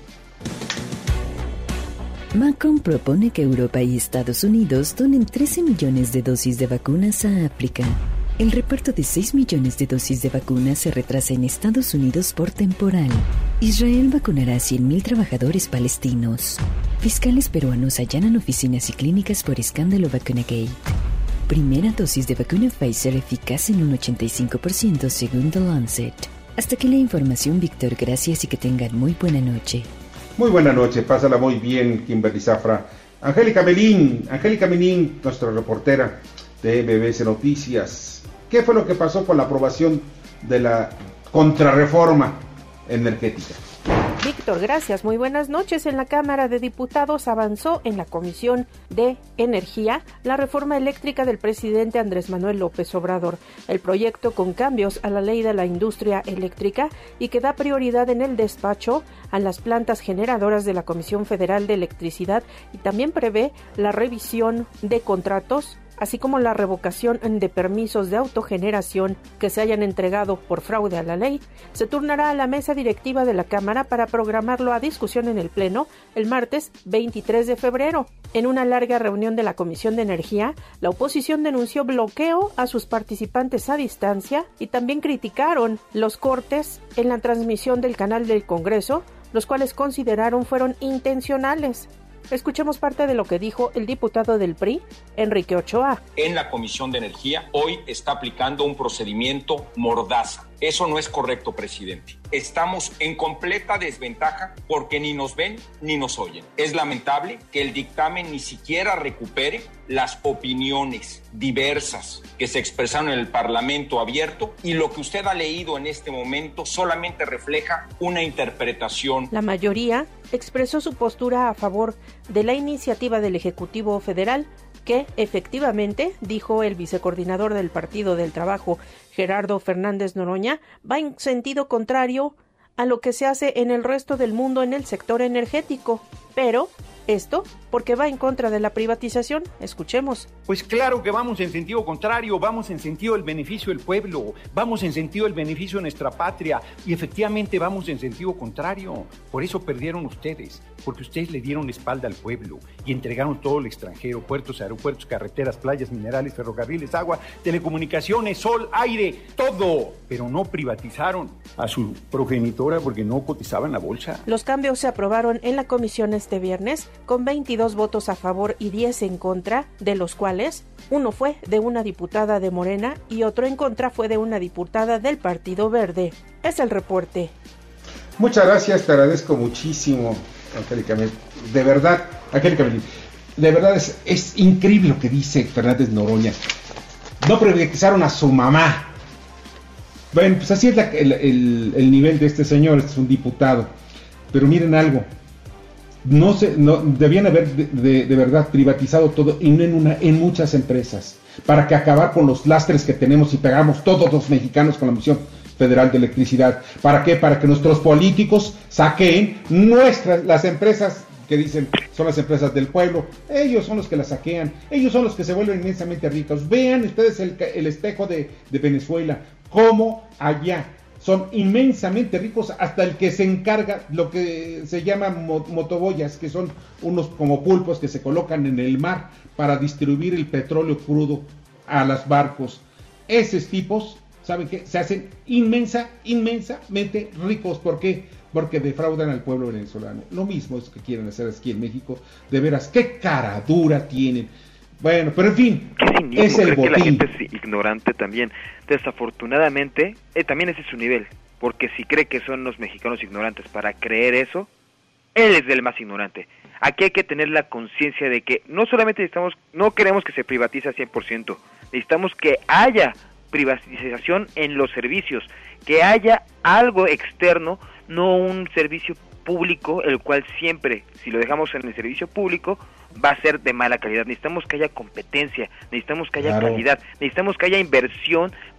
S14: Macron propone que Europa y Estados Unidos donen trece millones de dosis de vacunas a África. El reparto de seis millones de dosis de vacunas se retrasa en Estados Unidos por temporal. Israel vacunará a cien mil trabajadores palestinos. Fiscales peruanos allanan oficinas y clínicas por escándalo Vacunagate. Primera dosis de vacuna Pfizer eficaz en un ochenta y cinco por ciento según The Lancet. Hasta aquí la información, Víctor. Gracias y que tengan muy buena noche.
S2: Muy buena noche, pásala muy bien, Kimberly Zafra. Angélica Melín, Angélica Melín, nuestra reportera de M B S Noticias. ¿Qué fue lo que pasó con la aprobación de la contrarreforma energética?
S15: Víctor, gracias. Muy buenas noches. En la Cámara de Diputados avanzó en la Comisión de Energía la reforma eléctrica del presidente Andrés Manuel López Obrador. El proyecto con cambios a la ley de la industria eléctrica y que da prioridad en el despacho a las plantas generadoras de la Comisión Federal de Electricidad y también prevé la revisión de contratos, así como la revocación de permisos de autogeneración que se hayan entregado por fraude a la ley, se turnará a la mesa directiva de la Cámara para programarlo a discusión en el Pleno el martes veintitrés de febrero. En una larga reunión de la Comisión de Energía, la oposición denunció bloqueo a sus participantes a distancia y también criticaron los cortes en la transmisión del canal del Congreso, los cuales consideraron fueron intencionales. Escuchemos parte de lo que dijo el diputado del P R I, Enrique Ochoa.
S16: En la Comisión de Energía hoy está aplicando un procedimiento mordaza. Eso no es correcto, presidente. Estamos en completa desventaja porque ni nos ven ni nos oyen. Es lamentable que el dictamen ni siquiera recupere las opiniones diversas que se expresaron en el Parlamento abierto y lo que usted ha leído en este momento solamente refleja una interpretación.
S15: La mayoría expresó su postura a favor de la iniciativa del Ejecutivo Federal que efectivamente, dijo el vicecoordinador del Partido del Trabajo, Gerardo Fernández Noroña, va en sentido contrario a lo que se hace en el resto del mundo en el sector energético. Pero esto porque va en contra de la privatización. Escuchemos.
S17: Pues claro que vamos en sentido contrario, vamos en sentido del beneficio del pueblo, vamos en sentido del beneficio de nuestra patria y efectivamente vamos en sentido contrario. Por eso perdieron ustedes, porque ustedes le dieron espalda al pueblo y entregaron todo el extranjero, puertos, aeropuertos, carreteras, playas, minerales, ferrocarriles, agua, telecomunicaciones, sol, aire, todo, pero no privatizaron a su progenitora porque no cotizaba en la bolsa.
S15: Los cambios se aprobaron en la comisión este viernes con veintidós votos a favor y diez en contra, de los cuales uno fue de una diputada de Morena y otro en contra fue de una diputada del Partido Verde. Es el reporte.
S2: Muchas gracias, te agradezco muchísimo, Angélica. De verdad, Angélica, de verdad es, es increíble lo que dice Fernández Noroña. No privatizaron a su mamá. Bueno, pues así es la, el, el, el nivel de este señor, este es un diputado. Pero miren algo, no se, no, debían haber de, de, de verdad privatizado todo y no en, una, en muchas empresas, para que acabar con los lastres que tenemos y pegamos todos los mexicanos con la Comisión Federal de Electricidad. ¿Para qué? Para que nuestros políticos saqueen nuestras, las empresas que dicen son las empresas del pueblo. Ellos son los que las saquean, ellos son los que se vuelven inmensamente ricos. Vean ustedes el, el espejo de, de Venezuela, cómo allá son inmensamente ricos, hasta el que se encarga lo que se llama motoboyas, que son unos como pulpos que se colocan en el mar para distribuir el petróleo crudo a los barcos. Esos tipos, ¿saben qué? Se hacen inmensa, inmensamente ricos. ¿Por qué? Porque defraudan al pueblo venezolano. Lo mismo es que quieren hacer aquí en México. De veras, qué cara dura tienen. Bueno, pero en fin, es el botín.
S3: Que la gente es ignorante también. Desafortunadamente, eh, también ese es su nivel. Porque si cree que son los mexicanos ignorantes para creer eso, él es el más ignorante. Aquí hay que tener la conciencia de que no solamente necesitamos, no queremos que se privatice al cien por ciento, necesitamos que haya privatización en los servicios, que haya algo externo, no un servicio público, el cual siempre, si lo dejamos en el servicio público, va a ser de mala calidad. Necesitamos que haya competencia, necesitamos que haya claro. calidad, necesitamos que haya inversión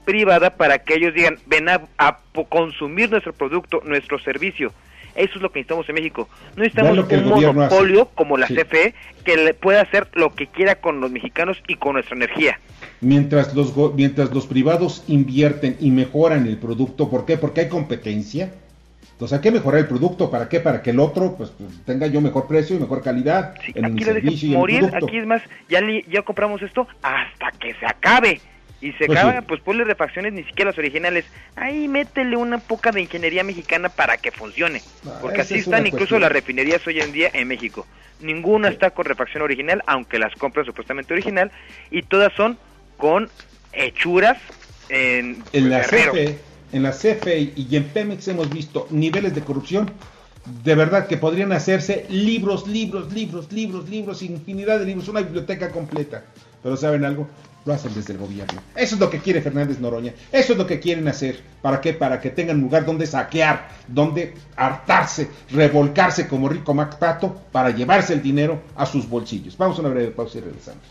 S3: privada para que ellos digan, ven a, a consumir nuestro producto, nuestro servicio. Eso es lo que necesitamos en México. No necesitamos un monopolio hace. como la sí. C F E que le pueda hacer lo que quiera con los mexicanos y con nuestra energía.
S2: Mientras los mientras los privados invierten y mejoran el producto, ¿por qué? Porque hay competencia. Entonces hay que mejorar el producto, ¿para qué? Para que el otro pues, pues tenga yo mejor precio y mejor calidad
S3: sí,
S2: en
S3: aquí
S2: mi
S3: lo
S2: servicio y
S3: morir,
S2: en el producto.
S3: Aquí es más, ya, li, ya compramos esto hasta que se acabe. Y se pues acaba, sí. pues ponle refacciones, ni siquiera las originales. Ahí métele una poca de ingeniería mexicana para que funcione. Ah, porque así están incluso cuestión. Las refinerías hoy en día en México. Ninguna sí. está con refacción original, aunque las compran supuestamente original. Y todas son con hechuras en,
S2: en la C F E, en la C F E y en Pemex hemos visto niveles de corrupción. De verdad que podrían hacerse libros, libros, libros, libros, libros, infinidad de libros, una biblioteca completa. Pero ¿saben algo? Lo hacen desde el gobierno. Eso es lo que quiere Fernández Noroña. Eso es lo que quieren hacer. ¿Para qué? Para que tengan lugar donde saquear, donde hartarse, revolcarse como rico MacPato para llevarse el dinero a sus bolsillos. Vamos a una breve pausa y regresamos.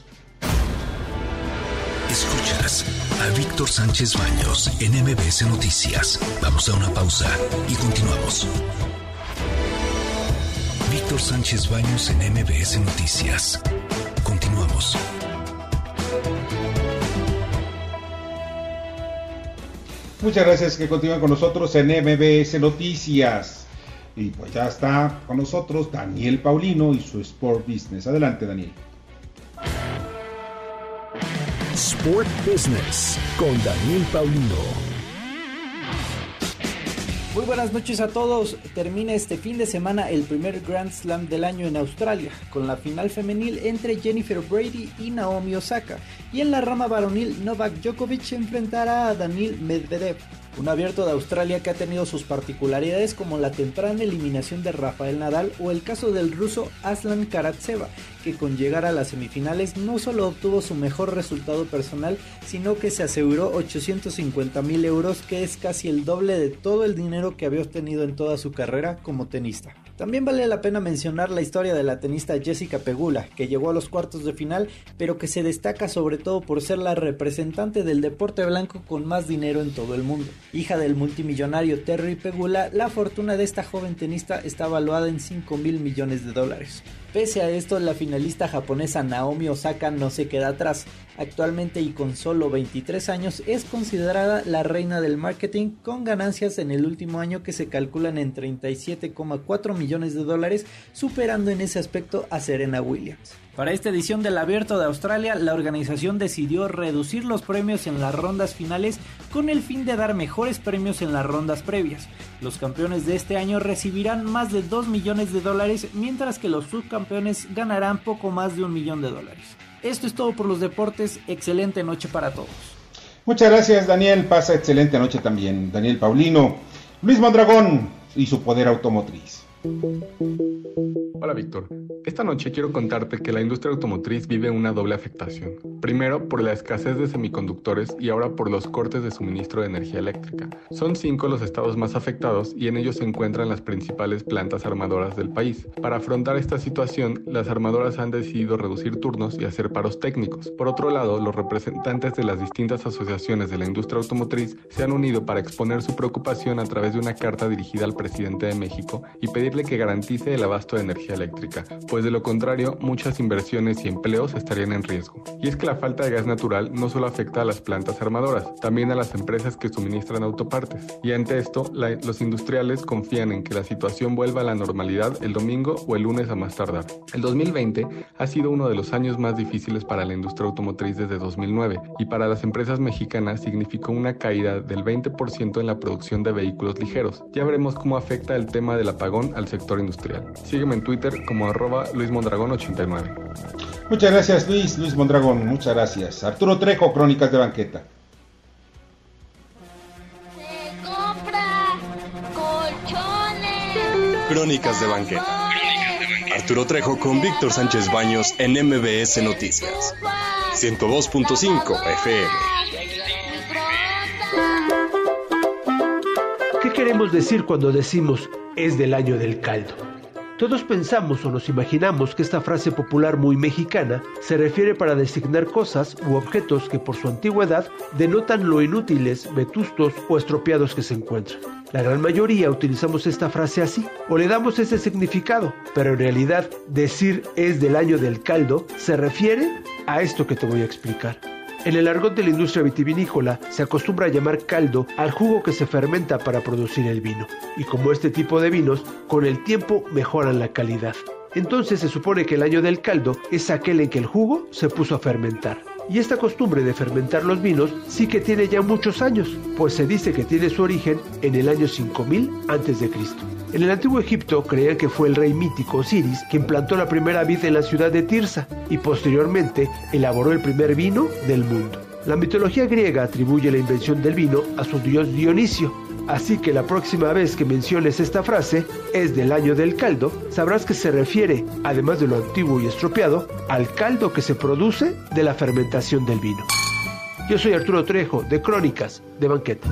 S1: Escuchas a Víctor Sánchez Baños en M B S Noticias. Vamos a una pausa y continuamos. Víctor Sánchez Baños en M B S Noticias. Continuamos.
S2: Muchas gracias que continúan con nosotros en M B S Noticias. Y pues ya está con nosotros Daniel Paulino y su Sport Business. Adelante, Daniel.
S1: Sport Business con Daniel Paulino.
S18: Muy buenas noches a todos. Termina este fin de semana el primer Grand Slam del año en Australia, con la final femenil entre Jennifer Brady y Naomi Osaka. Y en la rama varonil, Novak Djokovic enfrentará a Daniil Medvedev. Un abierto de Australia que ha tenido sus particularidades como la temprana eliminación de Rafael Nadal o el caso del ruso Aslan Karatsev, que con llegar a las semifinales no solo obtuvo su mejor resultado personal, sino que se aseguró ochocientos cincuenta mil euros, que es casi el doble de todo el dinero que había obtenido en toda su carrera como tenista. También vale la pena mencionar la historia de la tenista Jessica Pegula, que llegó a los cuartos de final, pero que se destaca sobre todo por ser la representante del deporte blanco con más dinero en todo el mundo. Hija del multimillonario Terry Pegula, la fortuna de esta joven tenista está valuada en cinco mil millones de dólares. Pese a esto, la finalista japonesa Naomi Osaka no se queda atrás. Actualmente y con solo veintitrés años es considerada la reina del marketing, con ganancias en el último año que se calculan en treinta y siete coma cuatro millones de dólares, superando en ese aspecto a Serena Williams. Para esta edición del Abierto de Australia, la organización decidió reducir los premios en las rondas finales con el fin de dar mejores premios en las rondas previas. Los campeones de este año recibirán más de dos millones de dólares, mientras que los subcampeones ganarán poco más de un millón de dólares. Esto es todo por los deportes. Excelente noche para todos.
S2: Muchas gracias, Daniel. Pasa excelente noche también, Daniel Paulino. Luis Mondragón y su poder automotriz.
S19: Hola Víctor, esta noche quiero contarte que la industria automotriz vive una doble afectación. Primero por la escasez de semiconductores y ahora por los cortes de suministro de energía eléctrica. Son cinco los estados más afectados y en ellos se encuentran las principales plantas armadoras del país. Para afrontar esta situación, las armadoras han decidido reducir turnos y hacer paros técnicos. Por otro lado, los representantes de las distintas asociaciones de la industria automotriz se han unido para exponer su preocupación a través de una carta dirigida al presidente de México y pedirle que garantice el abasto de energía eléctrica, pues de lo contrario muchas inversiones y empleos estarían en riesgo. Y es que la falta de gas natural no solo afecta a las plantas armadoras, también a las empresas que suministran autopartes. Y ante esto, la, los industriales confían en que la situación vuelva a la normalidad el domingo o el lunes a más tardar. El dos mil veinte ha sido uno de los años más difíciles para la industria automotriz desde dos mil nueve y para las empresas mexicanas significó una caída del veinte por ciento en la producción de vehículos ligeros. Ya veremos cómo afecta el tema del apagón al sector industrial. Sígueme en Twitter como arroba Luis Mondragón ochenta y nueve.
S2: Muchas gracias Luis, Luis Mondragón, muchas gracias. Arturo Trejo, Crónicas de Banqueta.
S20: Se compra colchones.
S21: Crónicas de Banqueta. Arturo Trejo con Víctor Sánchez Baños en M B S Noticias. ciento dos punto cinco F M.
S22: ¿Qué queremos decir cuando decimos es del año del caldo?
S6: Todos pensamos o nos imaginamos que esta frase popular muy mexicana se refiere para designar cosas u objetos que por su antigüedad denotan lo inútiles, vetustos o estropeados que se encuentran. La gran mayoría utilizamos esta frase así, o le damos ese significado, pero en realidad decir es del año del caldo se refiere a esto que te voy a explicar. En el argot de la industria vitivinícola se acostumbra a llamar caldo al jugo que se fermenta para producir el vino, y como este tipo de vinos, con el tiempo mejoran la calidad. Entonces se supone que el año del caldo es aquel en que el jugo se puso a fermentar. Y esta costumbre de fermentar los vinos sí que tiene ya muchos años, pues se dice que tiene su origen en el año cinco mil antes de Cristo. En el antiguo Egipto creían que fue el rey mítico Osiris quien plantó la primera vid en la ciudad de Tirsa y posteriormente elaboró el primer vino del mundo. La mitología griega atribuye la invención del vino a su dios Dionisio, así que la próxima vez que menciones esta frase, es del año del caldo, sabrás que se refiere, además de lo antiguo y estropeado, al caldo que se produce de la fermentación del vino. Yo soy Arturo Trejo, de Crónicas de Banquete.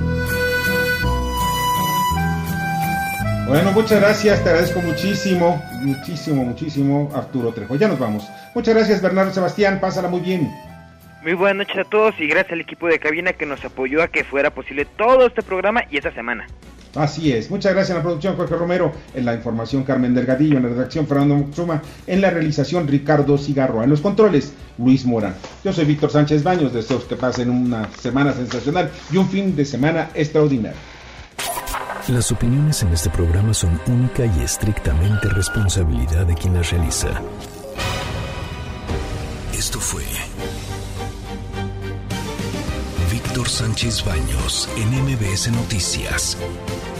S2: Bueno, muchas gracias, te agradezco muchísimo, muchísimo, muchísimo, Arturo Trejo. Ya nos vamos. Muchas gracias, Bernardo Sebastián, pásala muy bien.
S3: Muy buenas noches a todos y gracias al equipo de cabina que nos apoyó a que fuera posible todo este programa y esta semana.
S2: Así es, muchas gracias en la producción Jorge Romero, en la información Carmen Delgadillo, en la redacción Fernando Moxuma, en la realización Ricardo Cigarroa, en los controles Luis Morán. Yo soy Víctor Sánchez Baños, deseo que pasen una semana sensacional y un fin de semana extraordinario.
S1: Las opiniones en este programa son única y estrictamente responsabilidad de quien las realiza. Esto fue Víctor Sánchez Baños en M B S Noticias.